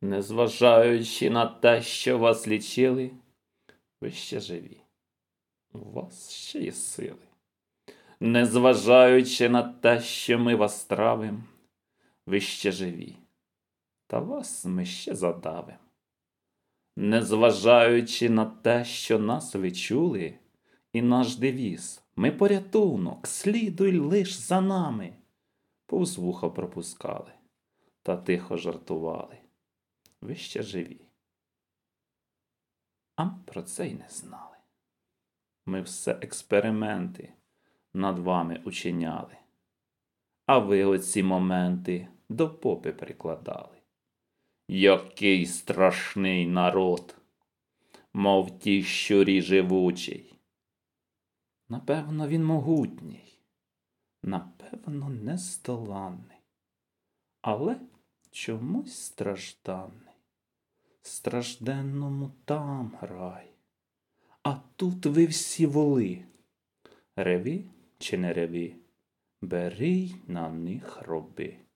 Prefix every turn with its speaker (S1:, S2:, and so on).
S1: Незважаючи на те, що вас лічили, ви ще живі. У вас ще є сили. Незважаючи на те, що ми вас травим, ви ще живі. Та вас ми ще задавим. Незважаючи на те, що нас ви чули, і наш девіз «Ми порятунок, слідуй лиш за нами», повз вуха пропускали та тихо жартували. Ви ще живі. А ми про це й не знали. Ми все експерименти над вами учиняли, а ви оці моменти до попи прикладали. Який страшний народ, мов ті щурі живучий. Напевно, він могутній, напевно, нездоланний, але чомусь стражданий. Стражденному там рай, а тут ви всі воли. Реві чи не реві, бери й на них роби.